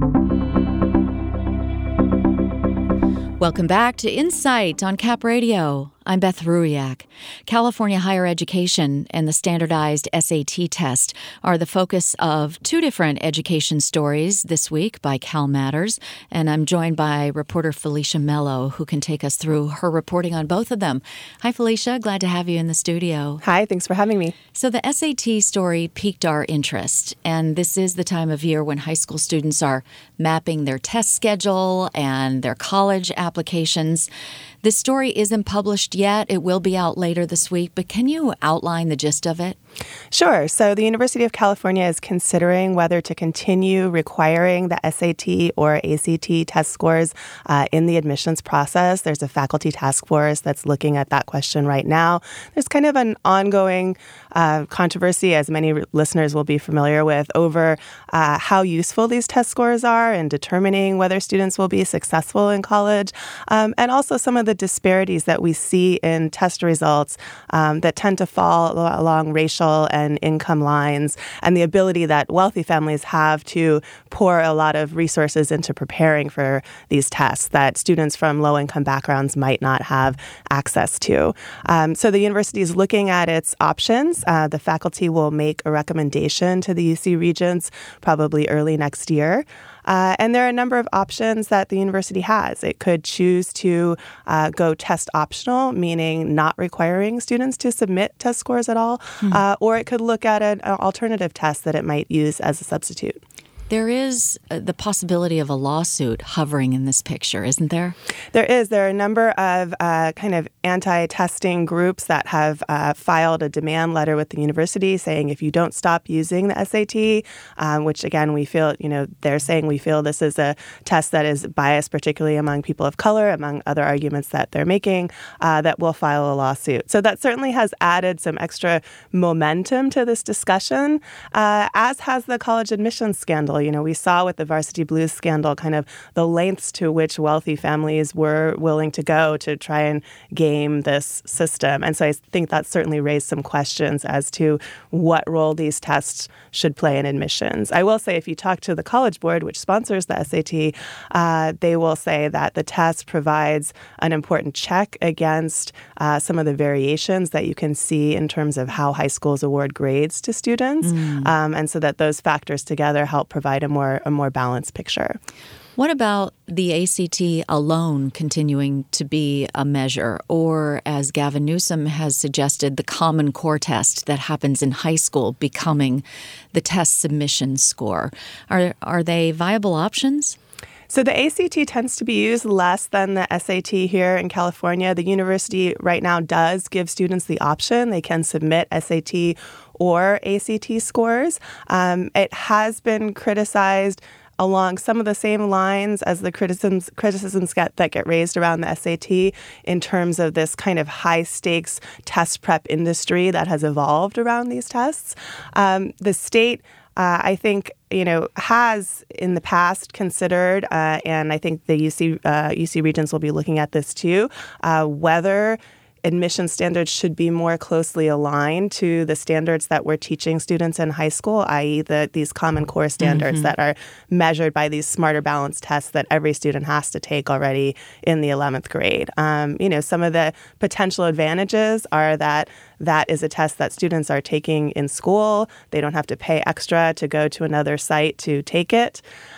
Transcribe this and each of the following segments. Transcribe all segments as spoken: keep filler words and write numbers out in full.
Welcome back to Insight on Cap Radio. I'm Beth Ruiak. California higher education and the standardized S A T test are the focus of two different education stories this week by Cal Matters, and I'm joined by reporter Felicia Mello, who can take us through her reporting on both of them. Hi, Felicia. Glad to have you in the studio. Hi, thanks for having me. So the S A T story piqued our interest, and this is the time of year when high school students are mapping their test schedule and their college applications. This story isn't published yet. It will be out later this week, but can you outline the gist of it? Sure. So the University of California is considering whether to continue requiring the S A T or A C T test scores uh, in the admissions process. There's a faculty task force that's looking at that question right now. There's kind of an ongoing uh, controversy, as many re- listeners will be familiar with, over uh, how useful these test scores are in determining whether students will be successful in college, um, and also some of the disparities that we see in test results um, that tend to fall along racial and income lines, and the ability that wealthy families have to pour a lot of resources into preparing for these tests that students from low-income backgrounds might not have access to. Um, so the university is looking at its options. Uh, the faculty will make a recommendation to the U C Regents probably early next year. Uh, and there are a number of options that the university has. It could choose to uh, go test optional, meaning not requiring students to submit test scores at all, mm-hmm. uh, or it could look at an, an alternative test that it might use as a substitute. There is the possibility of a lawsuit hovering in this picture, isn't there? There is. There are a number of uh, kind of anti-testing groups that have uh, filed a demand letter with the university saying if you don't stop using the S A T, um, which again, we feel, you know, they're saying we feel this is a test that is biased, particularly among people of color, among other arguments that they're making, uh, that will file a lawsuit. So that certainly has added some extra momentum to this discussion, uh, as has the college admissions scandal. You know, we saw with the Varsity Blues scandal kind of the lengths to which wealthy families were willing to go to try and game this system. And so I think that certainly raised some questions as to what role these tests should play in admissions. I will say if you talk to the College Board, which sponsors the S A T, uh, they will say that the test provides an important check against uh, some of the variations that you can see in terms of how high schools award grades to students. Mm. Um, and so that those factors together help provide a more a more balanced picture. What about the A C T alone continuing to be a measure, or as Gavin Newsom has suggested, the Common Core test that happens in high school becoming the test submission score? Are are they viable options? So the A C T tends to be used less than the S A T here in California. The university right now does give students the option. They can submit S A T or A C T scores. Um, it has been criticized along some of the same lines as the criticisms criticisms get, that get raised around the S A T in terms of this kind of high-stakes test prep industry that has evolved around these tests. Um, the state Uh, I think, you know, has in the past considered, uh, and I think the U C uh, U C Regents will be looking at this too, uh, whether admission standards should be more closely aligned to the standards that we're teaching students in high school, that is the, these Common Core standards mm-hmm. that are measured by these smarter balance tests that every student has to take already in the eleventh grade. Um, you know, some of the potential advantages are that that is a test that students are taking in school. They don't have to pay extra to go to another site to take it.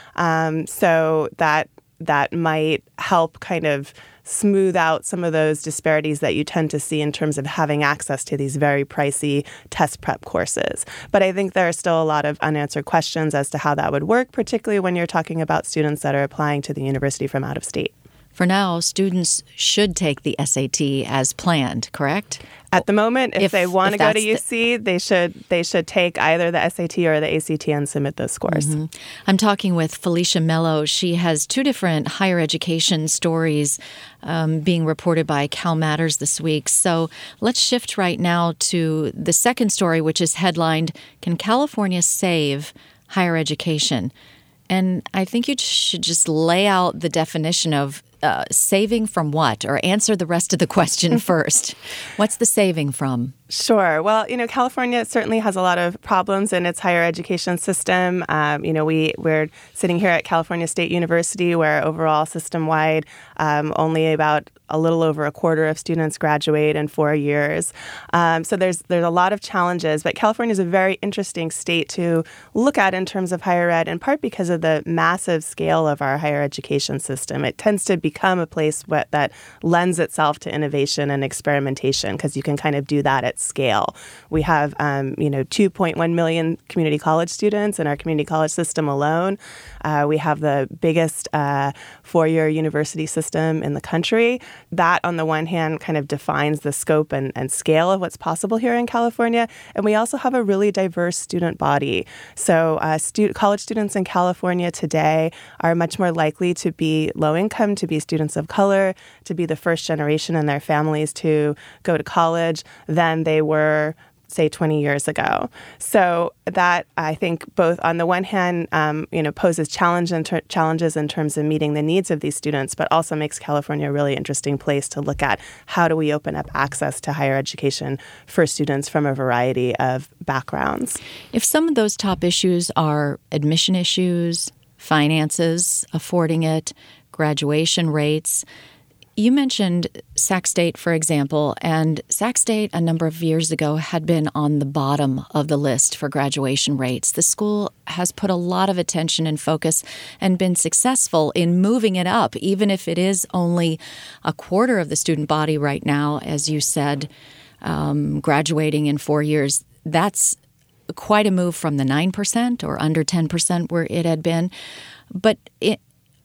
Um, so that that might help kind of smooth out some of those disparities that you tend to see in terms of having access to these very pricey test prep courses. But I think there are still a lot of unanswered questions as to how that would work, particularly when you're talking about students that are applying to the university from out of state. For now, students should take the S A T as planned, correct? At the moment, if, if they want to go to U C, the... they should they should take either the S A T or the A C T and submit those scores. Mm-hmm. I'm talking with Felicia Mello. She has two different higher education stories um, being reported by Cal Matters this week. So let's shift right now to the second story, which is headlined, "Can California Save Higher Education?" And I think you should just lay out the definition of uh, saving from what, or answer the rest of the question first. What's the saving from? Sure. Well, you know, California certainly has a lot of problems in its higher education system. Um, you know, we, we're sitting here at California State University, where overall system-wide, um, only about a little over a quarter of students graduate in four years. Um, so there's there's a lot of challenges, but California is a very interesting state to look at in terms of higher ed, in part because of the massive scale of our higher education system. It tends to become a place what, that lends itself to innovation and experimentation, because you can kind of do that at scale. We have, um, you know, two point one million community college students in our community college system alone. Uh, we have the biggest uh, four-year university system in the country. That, on the one hand, kind of defines the scope and, and scale of what's possible here in California. And we also have a really diverse student body. So uh, stu- college students in California today are much more likely to be low income, to be students of color, to be the first generation in their families to go to college than they were, say, twenty years ago. So that, I think, both on the one hand, um, you know, poses challenge in ter- challenges in terms of meeting the needs of these students, but also makes California a really interesting place to look at how do we open up access to higher education for students from a variety of backgrounds. If some of those top issues are admission issues, finances, affording it, graduation rates, you mentioned Sac State, for example, and Sac State a number of years ago had been on the bottom of the list for graduation rates. The school has put a lot of attention and focus and been successful in moving it up, even if it is only a quarter of the student body right now, as you said, um, graduating in four years. That's quite a move from the nine percent or under ten percent where it had been. But it,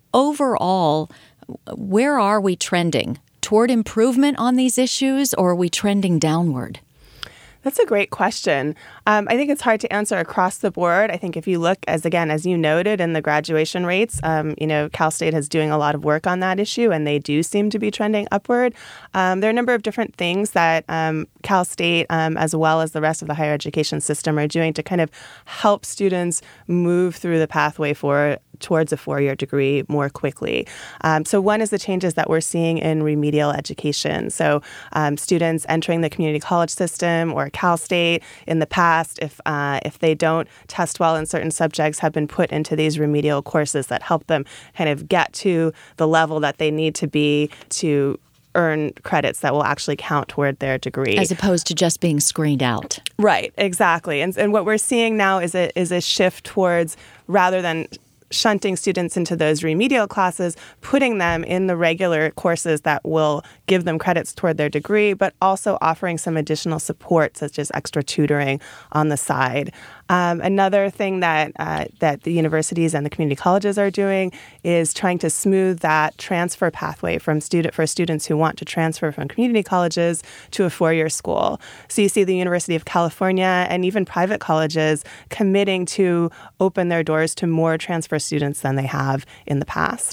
overall, where are we trending? Toward improvement on these issues, or are we trending downward? That's a great question. Um, I think it's hard to answer across the board. I think if you look, as again, as you noted in the graduation rates, um, you know, Cal State is doing a lot of work on that issue, and they do seem to be trending upward. Um, there are a number of different things that um, Cal State, um, as well as the rest of the higher education system, are doing to kind of help students move through the pathway for towards a four-year degree more quickly. Um, so one is the changes that we're seeing in remedial education. So um, students entering the community college system or Cal State in the past, if uh, if they don't test well in certain subjects, have been put into these remedial courses that help them kind of get to the level that they need to be to earn credits that will actually count toward their degree. As opposed to just being screened out. Right, exactly. And, and what we're seeing now is a, is a shift towards, rather than shunting students into those remedial classes, putting them in the regular courses that will give them credits toward their degree, but also offering some additional support, such as extra tutoring on the side. Um, another thing that uh, that the universities and the community colleges are doing is trying to smooth that transfer pathway from student for students who want to transfer from community colleges to a four-year school. So you see the University of California and even private colleges committing to open their doors to more transfer students than they have in the past.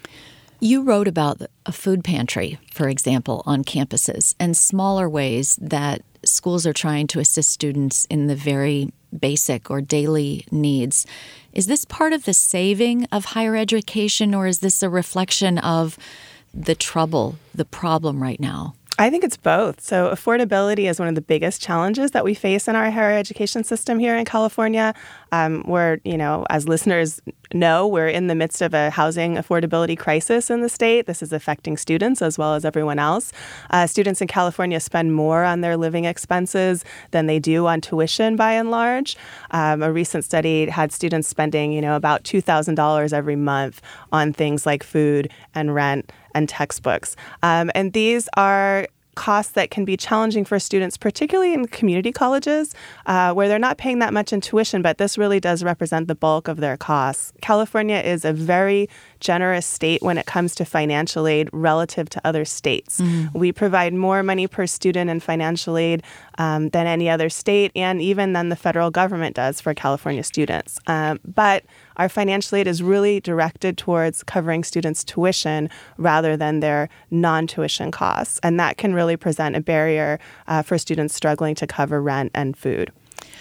You wrote about a food pantry, for example, on campuses, and smaller ways that schools are trying to assist students in the very basic or daily needs. Is this part of the saving of higher education, or is this a reflection of the trouble, the problem right now? I think it's both. So affordability is one of the biggest challenges that we face in our higher education system here in California. Um, we're, you know, as listeners know, we're in the midst of a housing affordability crisis in the state. This is affecting students as well as everyone else. Uh, students in California spend more on their living expenses than they do on tuition, by and large. Um, a recent study had students spending, you know, about two thousand dollars every month on things like food and rent and textbooks. Um, and these are costs that can be challenging for students, particularly in community colleges, uh, where they're not paying that much in tuition, but this really does represent the bulk of their costs. California is a very generous state when it comes to financial aid relative to other states. Mm-hmm. We provide more money per student in financial aid um, than any other state, and even than the federal government does for California students. Um, but our financial aid is really directed towards covering students' tuition rather than their non-tuition costs. And that can really present a barrier uh, for students struggling to cover rent and food.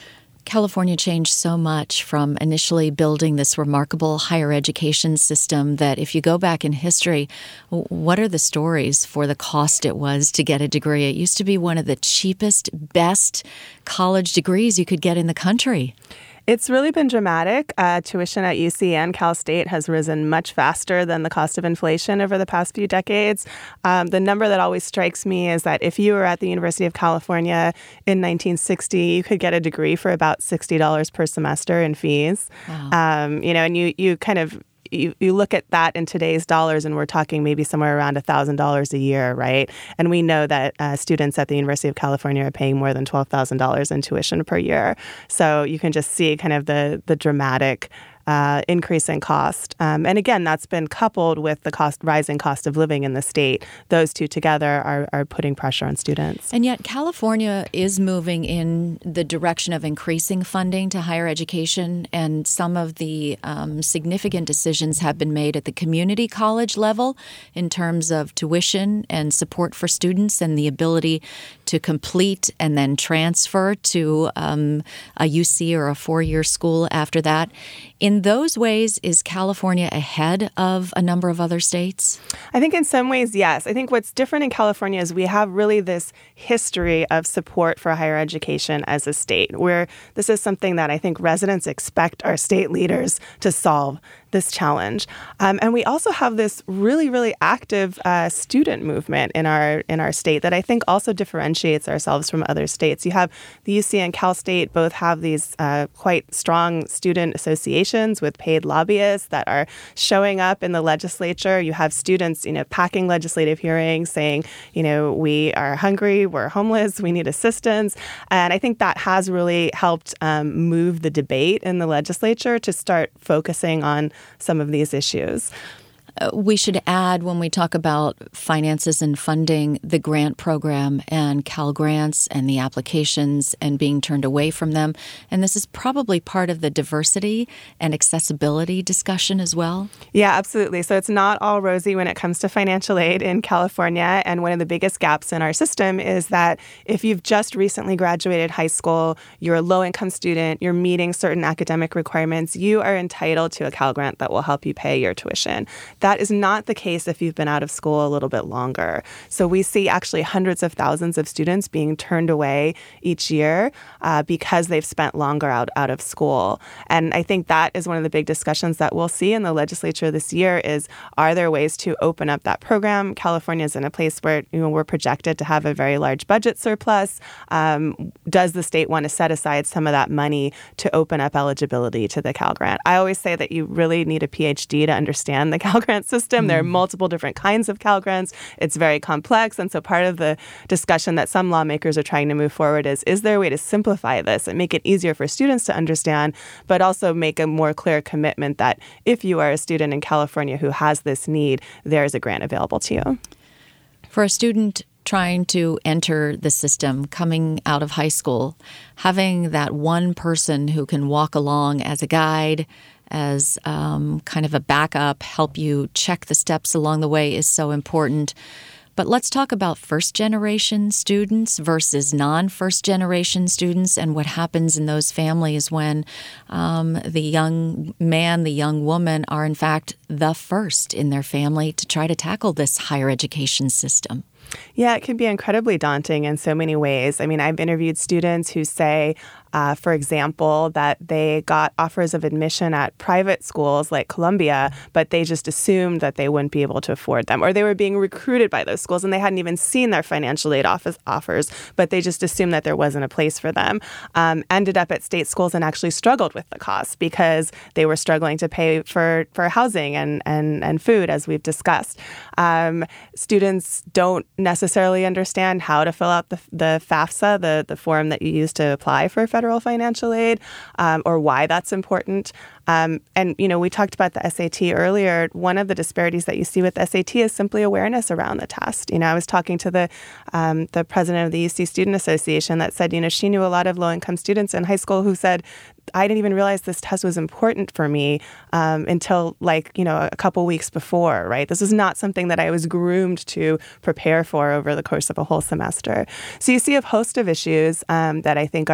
California changed so much from initially building this remarkable higher education system that if you go back in history, what are the stories for the cost it was to get a degree? It used to be one of the cheapest, best college degrees you could get in the country. It's really been dramatic. Uh, tuition at U C and Cal State has risen much faster than the cost of inflation over the past few decades. Um, the number that always strikes me is that if you were at the University of California in nineteen sixty, you could get a degree for about sixty dollars per semester in fees. Wow. Um, you know, and you you kind of You, you look at that in today's dollars, and we're talking maybe somewhere around one thousand dollars a year, right? And we know that uh, students at the University of California are paying more than twelve thousand dollars in tuition per year. So you can just see kind of the the dramatic uh, increase in cost. Um, and again, that's been coupled with the cost rising cost of living in the state. Those two together are, are putting pressure on students. And yet California is moving in the direction of increasing funding to higher education, and some of the um, significant decisions have been made at the community college level in terms of tuition and support for students and the ability to complete and then transfer to um, a U C or a four-year school after that. In those ways, is California ahead of a number of other states? I think in some ways, yes. I think what's different in California is we have really this history of support for higher education as a state, where this is something that I think residents expect our state leaders to solve this challenge. Um, and we also have this really, really active uh, student movement in our in our state that I think also differentiates ourselves from other states. You have the U C and Cal State both have these uh, quite strong student associations with paid lobbyists that are showing up in the legislature. You have students, you know, packing legislative hearings saying, you know, we are hungry, we're homeless, we need assistance. And I think that has really helped um, move the debate in the legislature to start focusing on some of these issues. Uh, we should add, when we talk about finances and funding, the grant program and Cal Grants and the applications and being turned away from them. And this is probably part of the diversity and accessibility discussion as well. Yeah, absolutely. So it's not all rosy when it comes to financial aid in California. And one of the biggest gaps in our system is that if you've just recently graduated high school, you're a low-income student, you're meeting certain academic requirements, you are entitled to a Cal Grant that will help you pay your tuition. That is not the case if you've been out of school a little bit longer. So we see actually hundreds of thousands of students being turned away each year uh, because they've spent longer out, out of school. And I think that is one of the big discussions that we'll see in the legislature this year is, are there ways to open up that program? California is in a place where, you know, we're projected to have a very large budget surplus. Um, does the state want to set aside some of that money to open up eligibility to the Cal Grant? I always say that you really need a P H D to understand the Cal Grant system. There are multiple different kinds of Cal Grants. It's very complex. And so part of the discussion that some lawmakers are trying to move forward is, is there a way to simplify this and make it easier for students to understand, but also make a more clear commitment that if you are a student in California who has this need, there is a grant available to you. For a student trying to enter the system, coming out of high school, having that one person who can walk along as a guide, as um, kind of a backup, help you check the steps along the way is so important. But let's talk about first-generation students versus non-first-generation students and what happens in those families when um, the young man, the young woman are, in fact, the first in their family to try to tackle this higher education system. Yeah, it can be incredibly daunting in so many ways. I mean, I've interviewed students who say, uh, for example, that they got offers of admission at private schools like Columbia, but they just assumed that they wouldn't be able to afford them. Or they were being recruited by those schools and they hadn't even seen their financial aid office offers, but they just assumed that there wasn't a place for them. Um, ended up at state schools and actually struggled with the cost because they were struggling to pay for, for housing and, and, and food, as we've discussed. Um, students don't necessarily understand how to fill out the, the FAFSA, the, the form that you use to apply for federal financial aid, um, or why that's important. Um, and, you know, we talked about the S A T earlier. One of the disparities that you see with S A T is simply awareness around the test. You know, I was talking to the um, the president of the U C Student Association that said, you know, she knew a lot of low-income students in high school who said, I didn't even realize this test was important for me um, until, like, you know, a couple weeks before, right? This is not something that I was groomed to prepare for over the course of a whole semester. So you see a host of issues um, that I think are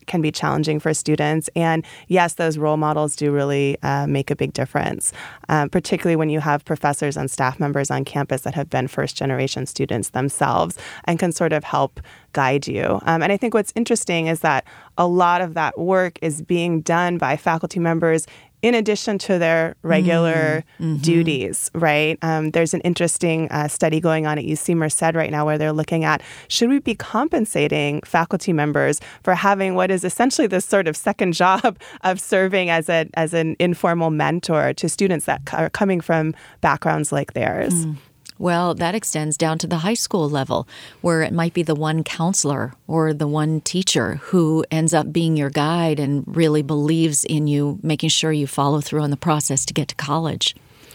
can be challenging for students. And yes, those role models do really uh, make a big difference, um, particularly when you have professors and staff members on campus that have been first-generation students themselves and can sort of help guide you. Um, and I think what's interesting is that a lot of that work is being done by faculty members in addition to their regular mm-hmm. duties, right? Um, there's an interesting uh, study going on at U C Merced right now where they're looking at, should we be compensating faculty members for having what is essentially this sort of second job of serving as a as an informal mentor to students that are coming from backgrounds like theirs? Mm. Well, that extends down to the high school level, where it might be the one counselor or the one teacher who ends up being your guide and really believes in you, making sure you follow through on the process to get to college.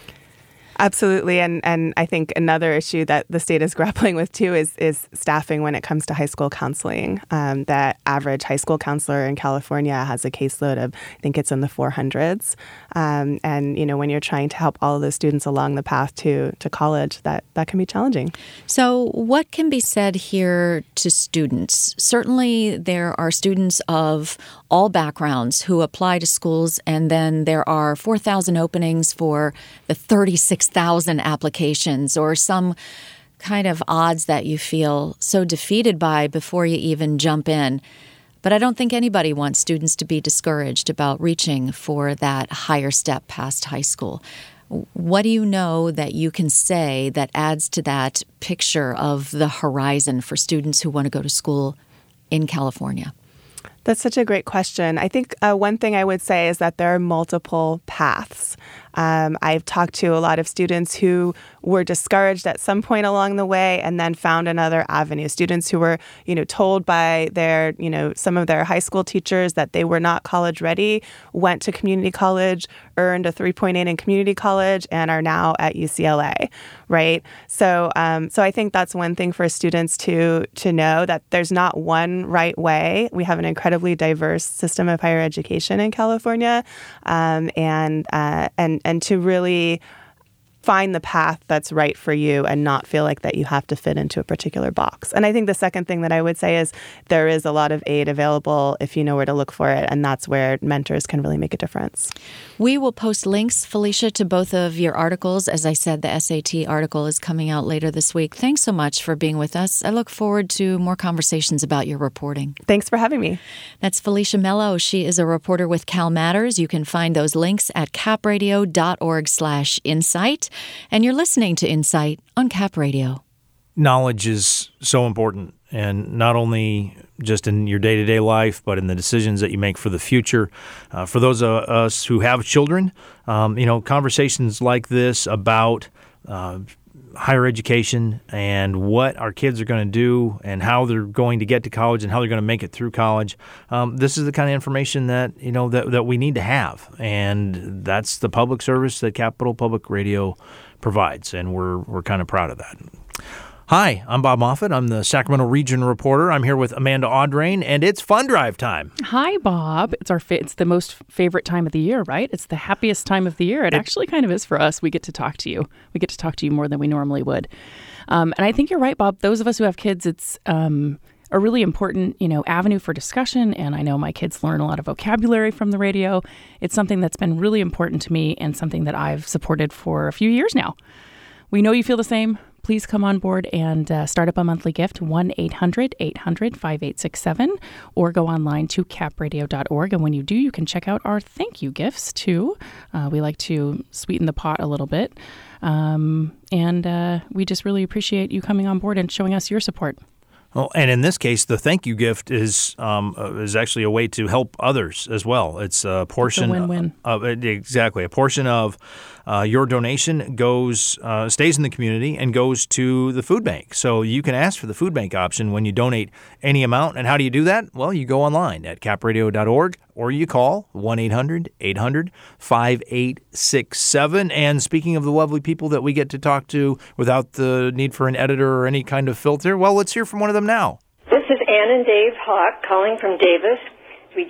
Absolutely. And and I think another issue that the state is grappling with, too, is is staffing when it comes to high school counseling. Um, that average high school counselor in California has a caseload of, I think it's in the four hundreds. Um, and, you know, when you're trying to help all of those students along the path to, to college, that, that can be challenging. So what can be said here to students? Certainly there are students of all backgrounds who apply to schools, and then there are four thousand openings for the thirty-six thousand applications, or some kind of odds that you feel so defeated by before you even jump in. But I don't think anybody wants students to be discouraged about reaching for that higher step past high school. What do you know that you can say that adds to that picture of the horizon for students who want to go to school in California? That's such a great question. I think uh, one thing I would say is that there are multiple paths. Um, I've talked to a lot of students who were discouraged at some point along the way and then found another avenue. Students who were, you know, told by their, you know, some of their high school teachers that they were not college ready, went to community college, earned a three point eight in community college, and are now at U C L A, right? So, um, so I think that's one thing for students to to know, that there's not one right way. We have an incredibly diverse system of higher education in California, um, and uh, and and to really find the path that's right for you and not feel like that you have to fit into a particular box. And I think the second thing that I would say is there is a lot of aid available if you know where to look for it, and that's where mentors can really make a difference. We will post links, Felicia, to both of your articles. As I said, the S A T article is coming out later this week. Thanks so much for being with us. I look forward to more conversations about your reporting. Thanks for having me. That's Felicia Mello. She is a reporter with Cal Matters. You can find those links at capradio.org slash insight. And you're listening to Insight on Cap Radio. Knowledge is so important, and not only just in your day-to-day life, but in the decisions that you make for the future. Uh, for those of us who have children, um, you know, conversations like this about uh, higher education and what our kids are going to do and how they're going to get to college and how they're going to make it through college. Um, this is the kind of information that, you know, that, that we need to have. And that's the public service that Capital Public Radio provides. And we're, we're kind of proud of that. Hi, I'm Bob Moffett. I'm the Sacramento Region reporter. I'm here with Amanda Audrain, and it's Fund Drive time. Hi, Bob. It's our fa- it's the most favorite time of the year, right? It's the happiest time of the year. It, it actually kind of is for us. We get to talk to you. We get to talk to you more than we normally would. Um, and I think you're right, Bob. Those of us who have kids, it's um, a really important, you know, avenue for discussion. And I know my kids learn a lot of vocabulary from the radio. It's something that's been really important to me and something that I've supported for a few years now. We know you feel the same. Please come on board and uh, start up a monthly gift, one eight hundred eight hundred five eight six seven, or go online to cap radio dot org. And when you do, you can check out our thank you gifts, too. Uh, we like to sweeten the pot a little bit. Um, and uh, we just really appreciate you coming on board and showing us your support. Well, and in this case, the thank you gift is um, uh, is actually a way to help others as well. It's a portion it's a win-win. of exactly a portion of uh, your donation goes uh, stays in the community and goes to the food bank. So you can ask for the food bank option when you donate any amount. And how do you do that? Well, you go online at cap radio dot org or you call one eight hundred eight hundred five eight six seven. And speaking of the lovely people that we get to talk to without the need for an editor or any kind of filter, well, let's hear from one of them now. This is Ann and Dave Hawk calling from Davis. We just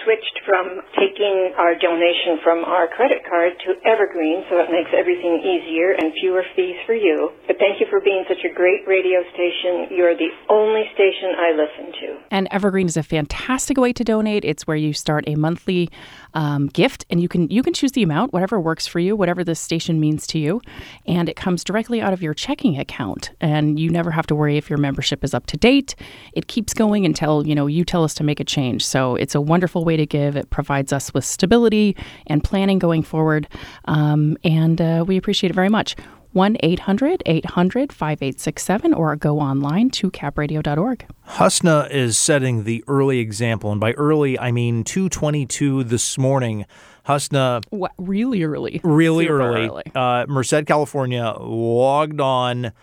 switched from taking our donation from our credit card to Evergreen, so it makes everything easier and fewer fees for you. But thank you for being such a great radio station. You're the only station I listen to. And Evergreen is a fantastic way to donate. It's where you start a monthly um, gift, and you can you can choose the amount, whatever works for you, whatever the station means to you, and it comes directly out of your checking account, and you never have to worry if your membership is up to date. It keeps going until, you know, you tell us to make a change. So it's a wonderful way to give. It provides us with stability and planning going forward, um, and uh, we appreciate it very much. one eight hundred eight hundred five eight six seven or go online to cap radio dot org. Husna is setting the early example, and by early, I mean two twenty-two this morning. Husna, what, really early, really Super early. early. Uh, Merced, California, logged on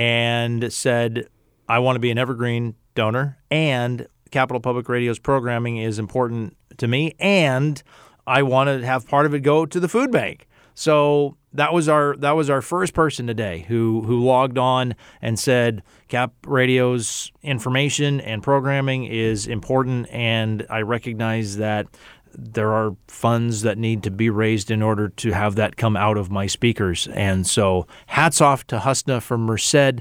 and said, "I want to be an Evergreen donor, and Capital Public Radio's programming is important to me, and I want to have part of it go to the food bank." So that was our that was our first person today who who logged on and said Cap Radio's information and programming is important, and I recognize that there are funds that need to be raised in order to have that come out of my speakers. And so hats off to Husna from Merced.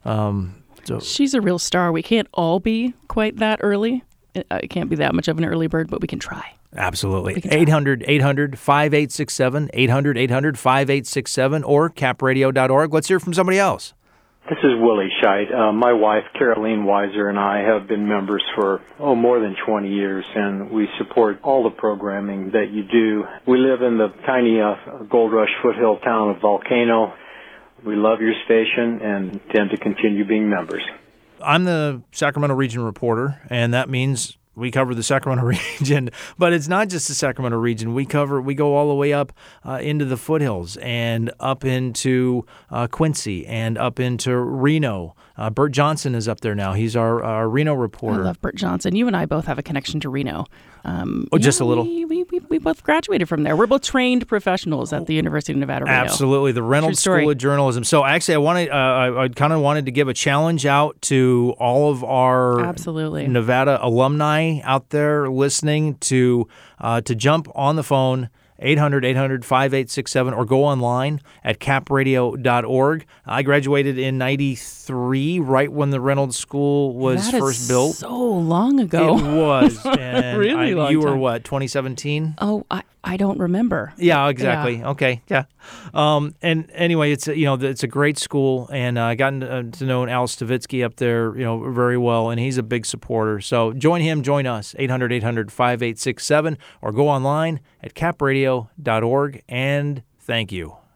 Um, so She's a real star. We can't all be quite that early. It, uh, it can't be that much of an early bird, but we can try. Absolutely. eight hundred eight hundred five eight six seven, eight hundred eight hundred five eight six seven, or cap radio dot org. Let's hear from somebody else. This is Willie Scheid. Uh, my wife, Caroline Weiser, and I have been members for, oh, more than twenty years, and we support all the programming that you do. We live in the tiny uh, Gold Rush foothill town of Volcano. We love your station and intend to continue being members. I'm the Sacramento Region reporter, and that means we cover the Sacramento region, but it's not just the Sacramento region. We cover, we go all the way up uh, into the foothills and up into uh, Quincy and up into Reno. Uh, Bert Johnson is up there now. He's our, our Reno reporter. I love Bert Johnson. You and I both have a connection to Reno. Um, oh, just yeah, a little? We, we, we, we both graduated from there. We're both trained professionals at the University of Nevada, Reno. Absolutely. The Reynolds School of Journalism. So actually, I wanted, uh, I, I kind of wanted to give a challenge out to all of our Absolutely. Nevada alumni out there listening to uh, to jump on the phone, eight hundred eight hundred five eight six seven, or go online at cap radio dot org. I graduated in ninety-three, right when the Reynolds School was that is first built. so long ago. It was. And really I, long You were time. what, twenty seventeen? Oh, I, I don't remember. Yeah, exactly. Yeah. Okay, yeah. Um, and anyway, it's a, you know it's a great school, and uh, I got to, to know Al Stavitsky up there, you know, very well, and he's a big supporter. So join him, join us, eight hundred eight hundred five eight six seven, or go online at cap radio dot org, and thank you.